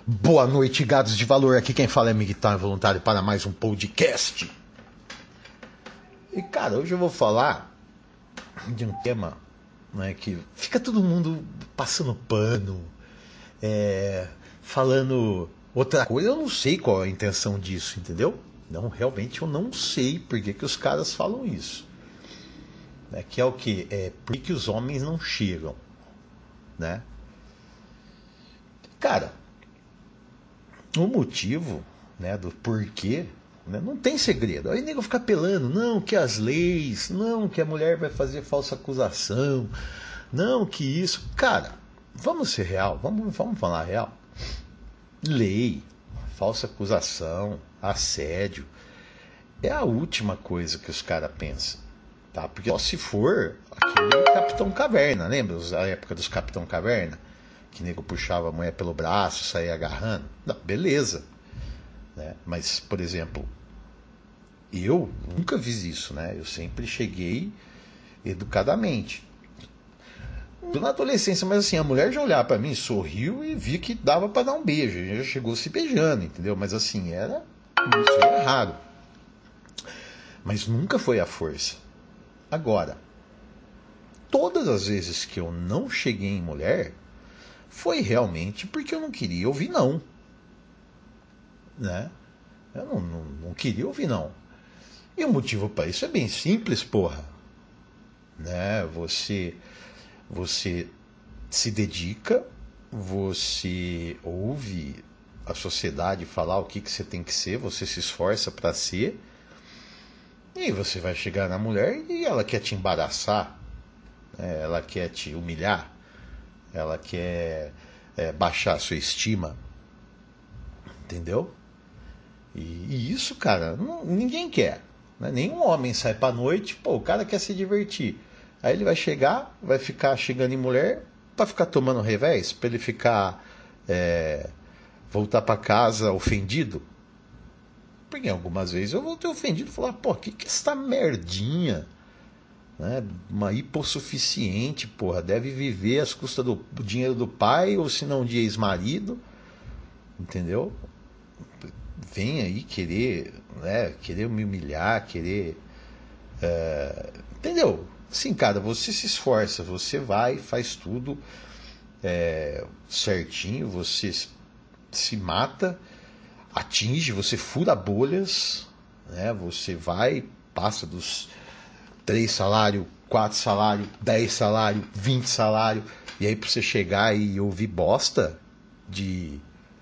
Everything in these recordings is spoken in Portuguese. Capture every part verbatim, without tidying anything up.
Boa noite, gados de valor. Aqui quem fala é Miguel Voluntário para mais um podcast. E cara, hoje eu vou falar de um tema, né, que fica todo mundo passando pano, é, falando outra coisa. Eu não sei qual é a intenção disso, entendeu? Não, realmente eu não sei por que, que os caras falam isso. É, que é o que? É por que os homens não chegam, né? Cara, o motivo, né, do porquê, né, não tem segredo. Aí o nego fica apelando, não, que as leis, não, que a mulher vai fazer falsa acusação, não, que isso. Cara, vamos ser real, vamos, vamos falar real. Lei, falsa acusação, assédio, é a última coisa que os caras pensam. Tá? Porque só se for aquele Capitão Caverna, lembra a época dos Capitão Caverna? Que nego puxava a mulher pelo braço, saía agarrando. Não, beleza. Né? Mas, por exemplo, eu nunca fiz isso, né? Eu sempre cheguei educadamente. Na adolescência, mas assim, a mulher já olhava pra mim, sorriu e vi que dava pra dar um beijo. Já chegou se beijando, entendeu? Mas assim, era, isso era raro. Mas nunca foi à força. Agora, todas as vezes que eu não cheguei em mulher, foi realmente porque eu não queria ouvir não. Né? Eu não, não, não queria ouvir não. E o motivo para isso é bem simples, porra. Né? Você, você se dedica, você ouve a sociedade falar o que, que você tem que ser, você se esforça para ser, e você vai chegar na mulher e ela quer te embaraçar, né? Ela quer te humilhar, ela quer é, baixar a sua estima, entendeu? E, e isso, cara, não, ninguém quer, né? Nenhum homem sai pra noite, pô, o cara quer se divertir. Aí ele vai chegar, vai ficar chegando em mulher pra ficar tomando revés, pra ele ficar é, voltar pra casa ofendido. Porque algumas vezes eu vou ter ofendido e falar, pô, que que é essa merdinha? Né? Uma hipossuficiente, porra, deve viver às custas do, do dinheiro do pai, ou se não de ex-marido, entendeu? Vem aí querer, né, querer me humilhar, querer, é, entendeu? Sim, cara, você se esforça, você vai, faz tudo é, certinho, você se mata, atinge, você fura bolhas, né? Você vai, passa dos três salários, quatro salários, dez salários, vinte salários, e aí pra você chegar e ouvir bosta de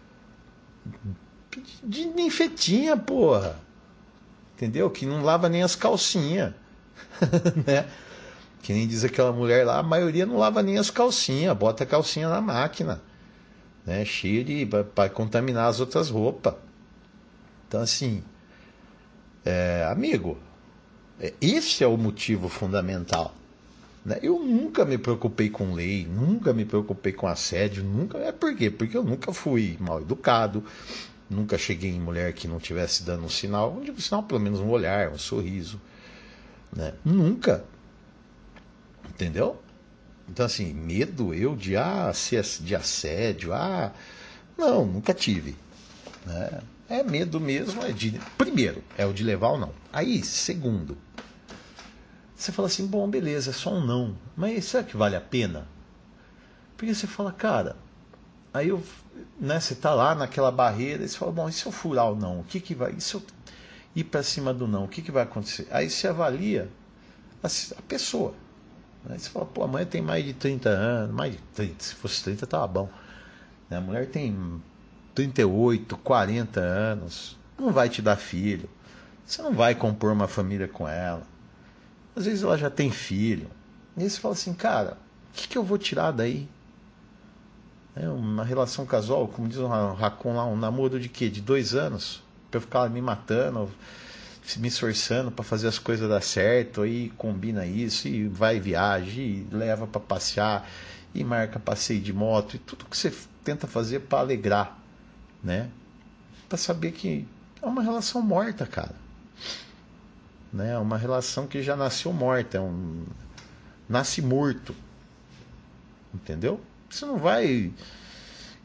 de ninfetinha, porra, entendeu? Que não lava nem as calcinhas. Né? Que nem diz aquela mulher lá, a maioria não lava nem as calcinhas, bota a calcinha na máquina, né? Cheio de para contaminar as outras roupas. Então assim, é, amigo, esse é o motivo fundamental, né? Eu nunca me preocupei com lei, nunca me preocupei com assédio, nunca. É por quê? Porque eu nunca fui mal educado, nunca cheguei em mulher que não estivesse dando um sinal, não digo sinal, pelo menos um olhar, um sorriso, né? Nunca. Entendeu? Então assim, medo eu de, ah, ser de assédio, ah, não, nunca tive, né? É medo mesmo, é de, primeiro, é o de levar ou não. Aí, segundo, você fala assim, bom, beleza, é só um não, mas será que vale a pena? Porque você fala, cara, aí eu, né, você tá lá naquela barreira, e você fala, bom, e se eu furar o não, o que que vai, e se eu ir para cima do não, o que que vai acontecer? Aí você avalia a, a pessoa. Aí você fala, pô, a mulher tem mais de trinta anos, mais de trinta, se fosse trinta tava bom. A mulher tem trinta e oito, quarenta anos, não vai te dar filho, você não vai compor uma família com ela. Às vezes ela já tem filho. E aí você fala assim, cara, o que, que eu vou tirar daí? É uma relação casual, como diz o Racon lá, um namoro de quê? De dois anos? Pra eu ficar me matando, me esforçando para fazer as coisas dar certo, aí combina isso, e vai viaja, e leva para passear, e marca passeio de moto, e tudo que você tenta fazer para alegrar, né? Para saber que é uma relação morta, cara. Né? É uma relação que já nasceu morta, é um nasce morto. Entendeu? Você não vai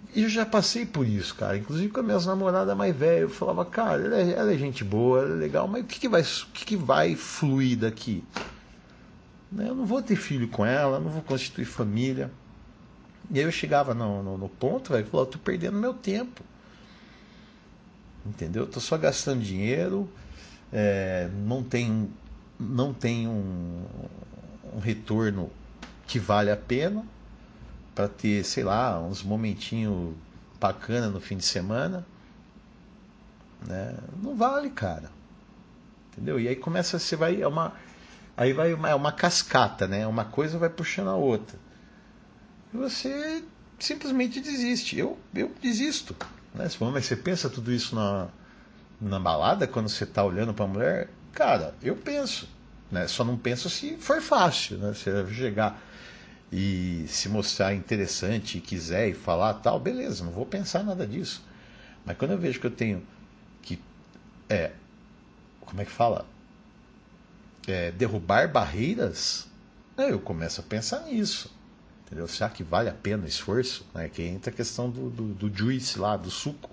E eu já passei por isso, cara. Inclusive com as minhas namoradas mais velhas. Eu falava, cara, ela é, ela é gente boa, ela é legal, mas o que, que, vai, o que, que vai fluir daqui? Eu não vou ter filho com ela, não vou constituir família. E aí eu chegava no, no, no ponto, velho, e falava, eu tô perdendo meu tempo. Entendeu? Eu tô só gastando dinheiro, é, não tem, não tem um, um retorno que vale a pena para ter, sei lá, uns momentinhos bacana no fim de semana, né? Não vale, cara. Entendeu? E aí começa, você vai, é uma, aí vai uma, é uma cascata, né? Uma coisa vai puxando a outra. E você simplesmente desiste. Eu, eu desisto. Né? Mas você pensa tudo isso na, na balada, quando você está olhando para a mulher? Cara, eu penso. Né? Só não penso se for fácil. Né? Se eu chegar e se mostrar interessante e quiser e falar tal, beleza, não vou pensar nada disso. Mas quando eu vejo que eu tenho que, é, como é que fala? É, derrubar barreiras, né, eu começo a pensar nisso. Entendeu? Será que vale a pena o esforço? Né? Que entra a questão do, do, do juice lá, do suco.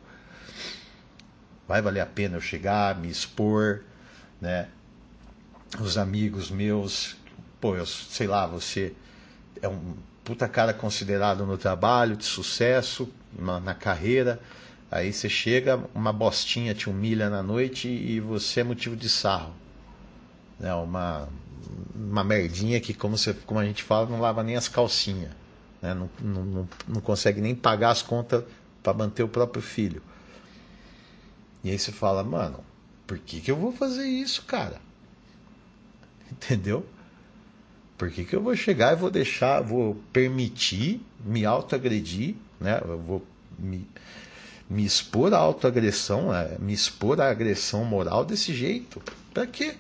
Vai valer a pena eu chegar, me expor, né? Os amigos meus, pô, eu sei lá, você é um puta cara considerado no trabalho, de sucesso, na, na carreira. Aí você chega, uma bostinha te humilha na noite e você é motivo de sarro. Né? Uma, uma merdinha que, como, você, como a gente fala, não lava nem as calcinhas. Né? Não, não, não, não consegue nem pagar as contas para manter o próprio filho. E aí você fala, mano, por que, que eu vou fazer isso, cara? Entendeu? Por que, que eu vou chegar e vou deixar, vou permitir me autoagredir, né? Eu vou me, me expor à autoagressão, né? Me expor à agressão moral desse jeito? Pra quê?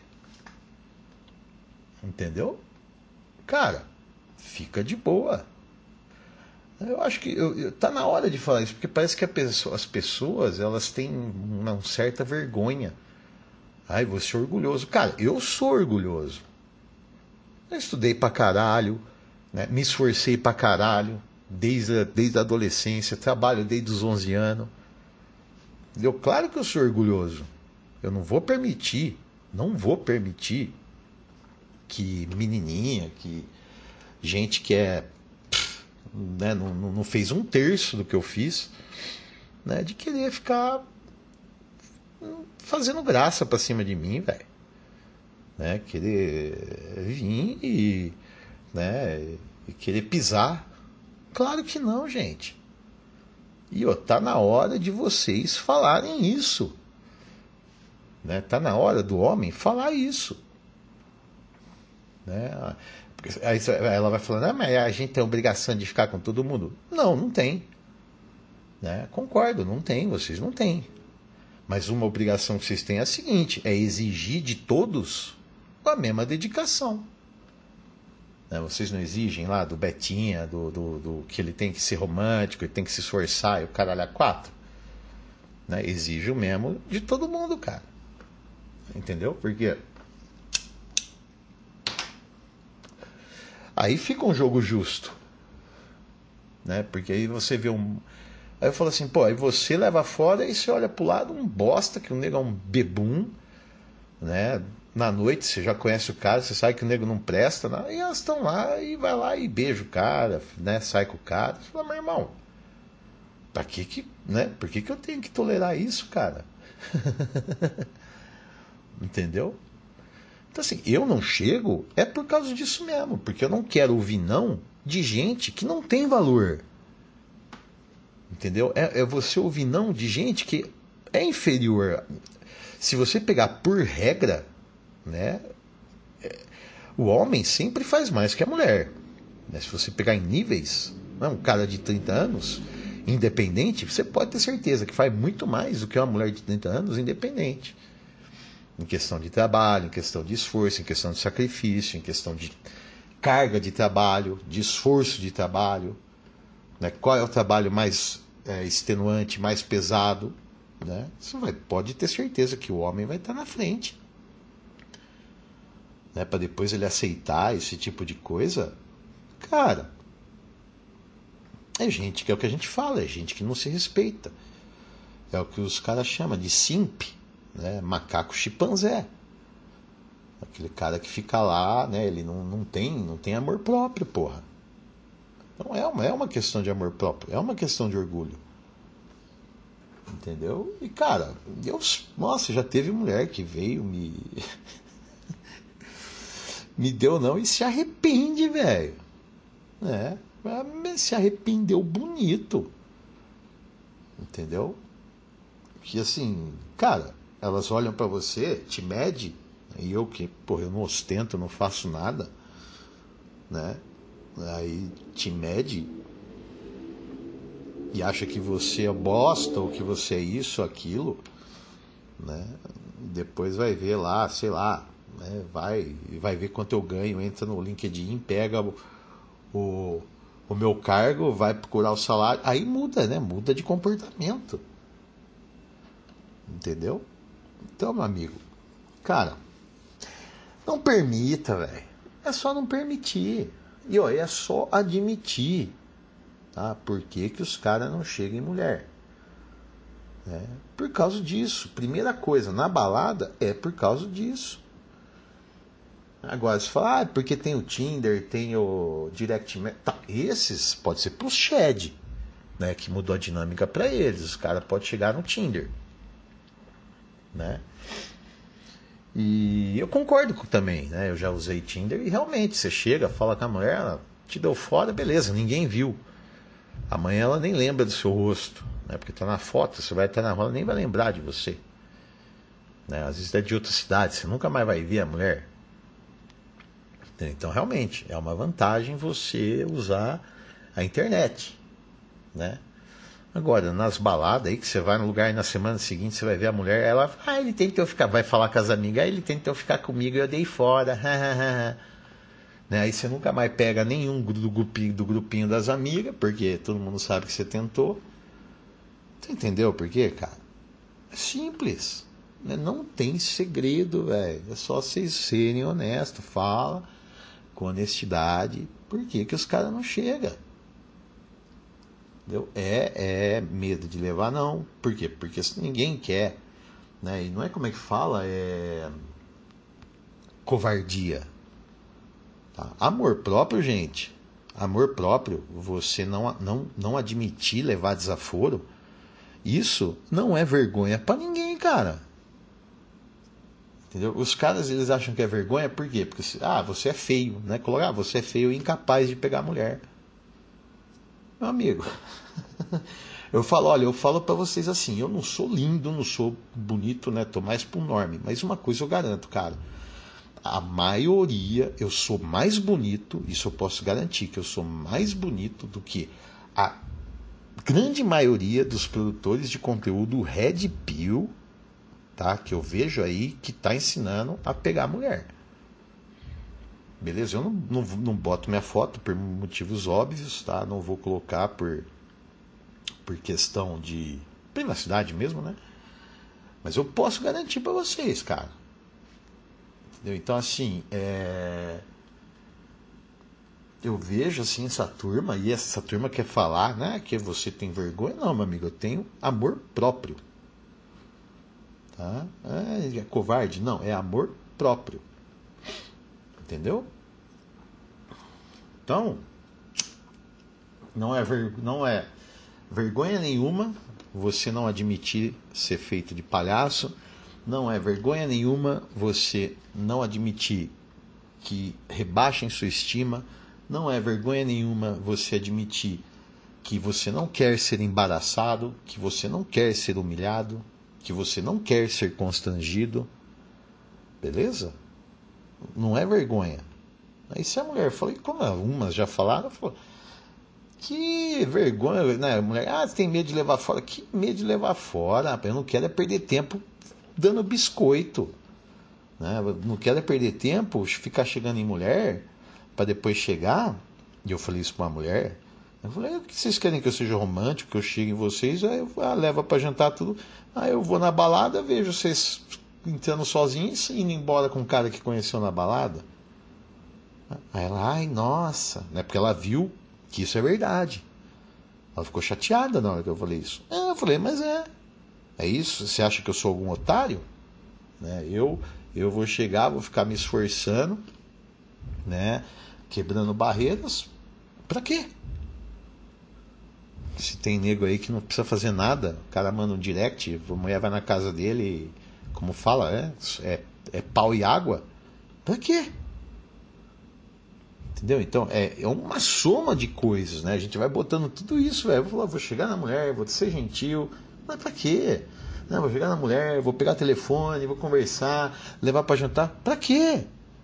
Entendeu? Cara, fica de boa. Eu acho que eu, eu, tá na hora de falar isso, porque parece que a pessoa, as pessoas elas têm uma certa vergonha. Ai, vou ser orgulhoso. Cara, eu sou orgulhoso. Eu estudei pra caralho, né? Me esforcei pra caralho, desde a, desde a adolescência, trabalho desde os onze anos. Entendeu? Claro que eu sou orgulhoso. Eu não vou permitir, não vou permitir que menininha, que gente que é, né, não, não fez um terço do que eu fiz, né, de querer ficar fazendo graça pra cima de mim, velho. Né, querer vir e, né, e querer pisar. Claro que não, gente. E ó, tá na hora de vocês falarem isso. Né? Tá na hora do homem falar isso. Né? Aí ela vai falando, ah, mas a gente tem a obrigação de ficar com todo mundo. Não, não tem. Né? Concordo, não tem, vocês não têm. Mas uma obrigação que vocês têm é a seguinte, é exigir de todos a mesma dedicação. Né? Vocês não exigem lá do Betinha, do, do, do que ele tem que ser romântico, ele tem que se esforçar e o caralho a quatro. Né? Exige o mesmo de todo mundo, cara. Entendeu? Porque aí fica um jogo justo. Né? Porque aí você vê um... Aí eu falo assim, pô, aí você leva fora e você olha pro lado um bosta, que o nego é um bebum, né? Na noite você já conhece o cara, você sabe que o nego não presta, né? E elas estão lá e vai lá e beija o cara, né? Sai com o cara. Você fala, meu irmão, pra que que, né? Por que que eu tenho que tolerar isso, cara? Entendeu? Então assim, eu não chego é por causa disso mesmo, porque eu não quero ouvir não de gente que não tem valor. Entendeu? É, é você ouvir não de gente que é inferior. Se você pegar por regra, né, o homem sempre faz mais que a mulher. Né? Se você pegar em níveis, né, um cara de trinta anos, independente, você pode ter certeza que faz muito mais do que uma mulher de trinta anos independente. Em questão de trabalho, em questão de esforço, em questão de sacrifício, em questão de carga de trabalho, de esforço de trabalho. Né? Qual é o trabalho mais é, extenuante, mais pesado? Né? Você vai, pode ter certeza que o homem vai estar na frente. Né? Para depois ele aceitar esse tipo de coisa. Cara, É gente que é o que a gente fala, é gente que não se respeita. É o que os caras chamam de simp, né? Macaco chimpanzé. Aquele cara que fica lá, né? Ele não, não, tem, não tem amor próprio, porra. Não é uma, é uma questão de amor próprio, é uma questão de orgulho. Entendeu? E cara, eu, nossa, já teve mulher que veio me. me deu não e se arrepende, velho. É, se arrependeu bonito. Entendeu? Que assim, cara, elas olham pra você, te mede, e eu que, porra, eu não ostento, não faço nada, né? Aí te mede e acha que você é bosta ou que você é isso, aquilo, né? Depois vai ver lá, sei lá, né? Vai, vai ver quanto eu ganho, entra no LinkedIn, pega o, o, o meu cargo, vai procurar o salário, aí muda, né? Muda de comportamento. Entendeu? Então, meu amigo, cara, não permita, velho. É só não permitir. E ó, é só admitir, tá? Por que, que os caras não chegam em mulher? É por causa disso. Primeira coisa, na balada é por causa disso. Agora, se falar, ah, porque tem o Tinder, tem o Direct Message, tá, esses pode ser pro Shed, né? Que mudou a dinâmica para eles. Os caras podem chegar no Tinder, né? E eu concordo com, também, né? Eu já usei Tinder e realmente você chega, fala com a mulher, ela te deu fora, beleza, ninguém viu. Amanhã ela nem lembra do seu rosto, né? Porque tá na foto, você vai estar na rua, ela nem vai lembrar de você, né? Às vezes é de outra cidade, você nunca mais vai ver a mulher. Então realmente é uma vantagem você usar a internet, né? Agora, nas baladas aí, que você vai no lugar e na semana seguinte você vai ver a mulher, ela, ah, ele tentou ficar, vai falar com as amigas, ah, ele tentou ficar comigo e eu dei fora, né? Aí você nunca mais pega nenhum do grupinho, do grupinho das amigas, porque todo mundo sabe que você tentou. Você entendeu por quê, cara? É simples, né? Não tem segredo, velho. É só vocês serem honestos, fala com honestidade, por que que os caras não chegam? Entendeu? É, é medo de levar, não. Por quê? Porque ninguém quer, né? E não é como é que fala, é covardia. Tá? Amor próprio, gente. Amor próprio, você não, não, não admitir levar desaforo, isso não é vergonha pra ninguém, cara. Entendeu? Os caras, eles acham que é vergonha, por quê? Porque, ah, você é feio, né? Colocar, ah, você é feio e incapaz de pegar mulher. Meu amigo, eu falo, olha, eu falo pra vocês assim, eu não sou lindo, não sou bonito, né? Tô mais pro norme, mas uma coisa eu garanto, cara, a maioria, eu sou mais bonito, isso eu posso garantir, que eu sou mais bonito do que a grande maioria dos produtores de conteúdo Red Pill, tá? Que eu vejo aí que tá ensinando a pegar mulher. Beleza? Eu não, não, não boto minha foto por motivos óbvios, tá? Não vou colocar por, por questão de privacidade mesmo, né? Mas eu posso garantir pra vocês, cara. Entendeu? Então, assim, é... eu vejo assim essa turma, e essa turma quer falar, né, que você tem vergonha. Não, meu amigo, eu tenho amor próprio. Tá? É, é covarde? Não, é amor próprio. Entendeu? Então, não é, ver, não é vergonha nenhuma você não admitir ser feito de palhaço. Não é vergonha nenhuma você não admitir que rebaixem sua estima. Não é vergonha nenhuma você admitir que você não quer ser embaraçado, que você não quer ser humilhado, que você não quer ser constrangido. Beleza? Não é vergonha. Aí se a mulher falou, como algumas já falaram, falou, que vergonha, né? A mulher, ah, você tem medo de levar fora? Que medo de levar fora? Eu não quero é perder tempo dando biscoito. Né? Eu não quero é perder tempo ficar chegando em mulher para depois chegar. E eu falei isso para uma mulher. Eu falei, o que vocês querem que eu seja romântico, que eu chegue em vocês? Aí eu ah, leva para jantar tudo. Aí eu vou na balada, vejo vocês entrando sozinhos e indo embora com um cara que conheceu na balada. Aí ela, ai, nossa, né? Porque ela viu que isso é verdade. Ela ficou chateada na hora que eu falei isso. É, eu falei, mas é. É isso? Você acha que eu sou algum otário? Né? Eu, eu vou chegar, vou ficar me esforçando, né? Quebrando barreiras. Pra quê? Se tem nego aí que não precisa fazer nada, o cara manda um direct, a mulher vai na casa dele, como fala, é, é, é pau e água. Pra quê? Entendeu? Então, é, é uma soma de coisas, né? A gente vai botando tudo isso, velho. Vou, vou chegar na mulher, vou ser gentil. Mas pra quê? Não, vou chegar na mulher, vou pegar o telefone, vou conversar, levar pra jantar. Pra quê?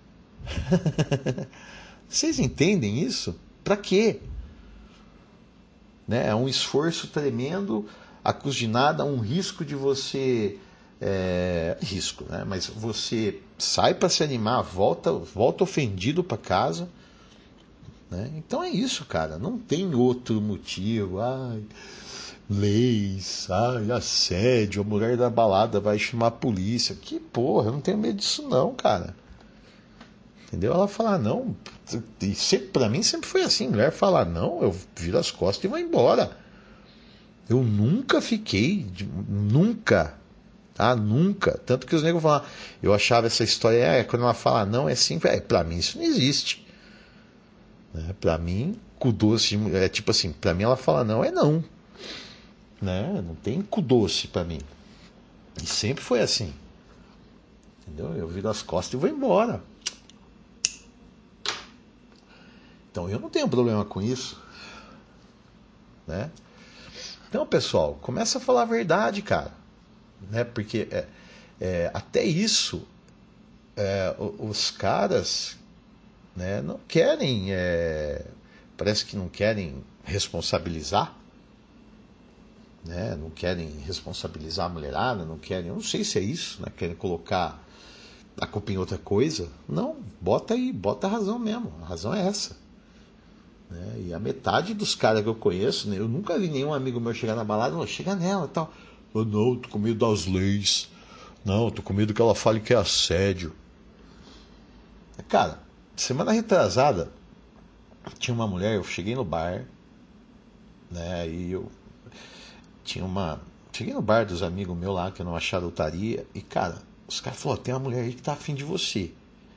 Vocês entendem isso? Pra quê? Né? É um esforço tremendo, a custo de nada, um risco de você... É, risco, né? Mas você sai para se animar, volta, volta ofendido para casa, né? Então é isso, cara. Não tem outro motivo. Ai, leis, ai, assédio, a mulher da balada vai chamar a polícia. Que porra, eu não tenho medo disso não, cara. Entendeu? Ela fala não, e sempre, pra mim sempre foi assim, mulher fala não, eu viro as costas e vou embora. Eu nunca fiquei, nunca, tá? Nunca. Tanto que os negros falam, eu achava essa história, é, quando ela fala não, é assim, é, pra mim isso não existe. Né? Pra mim, cu doce, é tipo assim, pra mim ela fala não, é não. Né? Não tem cu doce pra mim. E sempre foi assim. Entendeu? Eu viro as costas e vou embora. Então eu não tenho problema com isso. Né? Então, pessoal, começa a falar a verdade, cara. Né? Porque é, é, até isso, é, os caras, né, não querem, é, parece que não querem responsabilizar, né, não querem responsabilizar a mulherada, não querem, eu não sei se é isso, né, querem colocar a culpa em outra coisa. Não, bota aí, bota a razão mesmo, a razão é essa. Né? E a metade dos caras que eu conheço, né, eu nunca vi nenhum amigo meu chegar na balada e falar, chega nela e tal. Eu, não, tô com medo das leis. Não, tô com medo que ela fale que é assédio. Cara, semana retrasada, tinha uma mulher, eu cheguei no bar, né, e eu tinha uma... Cheguei no bar dos amigos meus lá, que eu não acharam lotaria, e cara, os caras falaram, tem uma mulher aí que tá afim de você.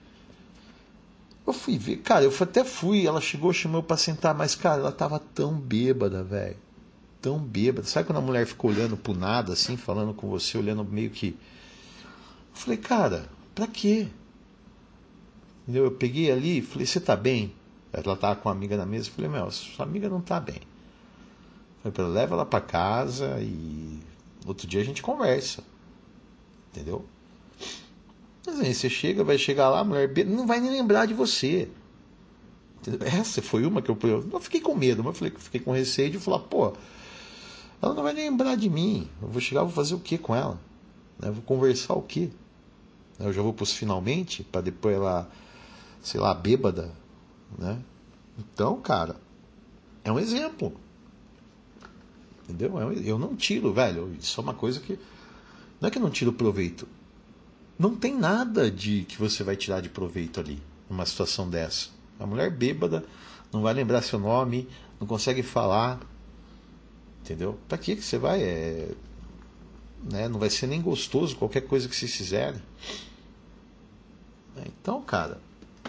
Eu fui ver, cara, eu até fui, ela chegou, chamou pra sentar, mas, cara, ela tava tão bêbada, velho. Tão bêbada. Sabe quando a mulher fica olhando pro nada, assim, falando com você, olhando meio que... Eu falei, cara, pra quê? Entendeu? Eu peguei ali e falei, você tá bem? Ela tava com uma amiga na mesa, eu falei, meu, sua amiga não tá bem. Eu falei, leva ela pra casa e outro dia a gente conversa. Entendeu? Mas aí você chega, vai chegar lá, a mulher bêbada, não vai nem lembrar de você. Entendeu? Essa foi uma que eu... Eu fiquei com medo, mas eu falei, fiquei com receio de falar, pô, ela não vai nem lembrar de mim. Eu vou chegar, vou fazer o que com ela? Eu vou conversar o quê? Eu já vou pros finalmente, para depois ela, sei lá, bêbada, né? Então, cara, é um exemplo. Entendeu? Eu não tiro, velho. Isso é uma coisa que... Não é que eu não tiro proveito. Não tem nada de que você vai tirar de proveito ali, numa situação dessa. A mulher bêbada não vai lembrar seu nome, não consegue falar. Entendeu? Pra que que você vai? É... Né? Não vai ser nem gostoso qualquer coisa que vocês fizerem. Então, cara,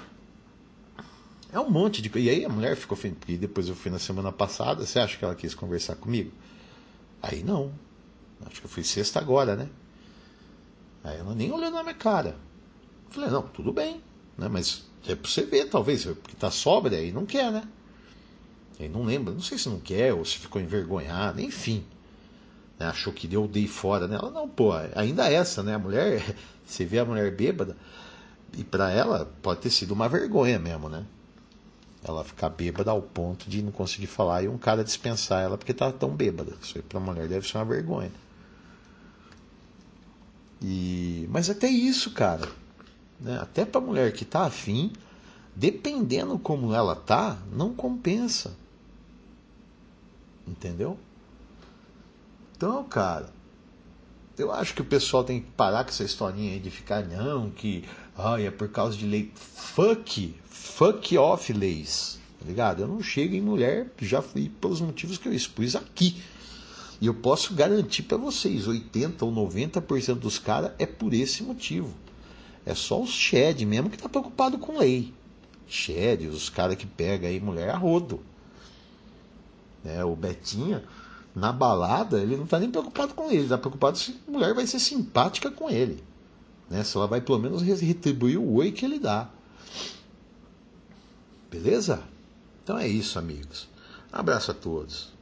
é um monte de... E aí a mulher ficou ofendida. E depois eu fui na semana passada. Você acha que ela quis conversar comigo? Aí não. Acho que eu fui sexta agora, né? Aí ela nem olhou na minha cara. Eu falei, não, tudo bem, né? Mas é pra você ver, talvez, porque tá sóbria aí não quer, né? Aí não lembra, não sei se não quer ou se ficou envergonhada, enfim. Né? Achou que eu dei fora nela. Não, pô, ainda essa, né? A mulher, você vê a mulher bêbada, e pra ela pode ter sido uma vergonha mesmo, né? Ela ficar bêbada ao ponto de não conseguir falar e um cara dispensar ela porque tá tão bêbada. Isso aí pra mulher deve ser uma vergonha. E... Mas até isso, cara, né? Até pra mulher que tá afim, dependendo como ela tá, não compensa. Entendeu? Então, cara, eu acho que o pessoal tem que parar com essa historinha aí de ficar, não, que ai, é por causa de lei. Fuck, fuck off leis. tá ligado? Eu não chego em mulher, já fui pelos motivos que eu expus aqui. E eu posso garantir para vocês, oitenta ou noventa por cento dos caras é por esse motivo. É só os Shed mesmo que tá preocupado com lei. Shed, os caras que pegam aí mulher a rodo. É, o Betinha, na balada, ele não tá nem preocupado com ele, ele tá preocupado se a mulher vai ser simpática com ele. Né? Se ela vai pelo menos retribuir o oi que ele dá. Beleza? Então é isso, amigos. Um abraço a todos.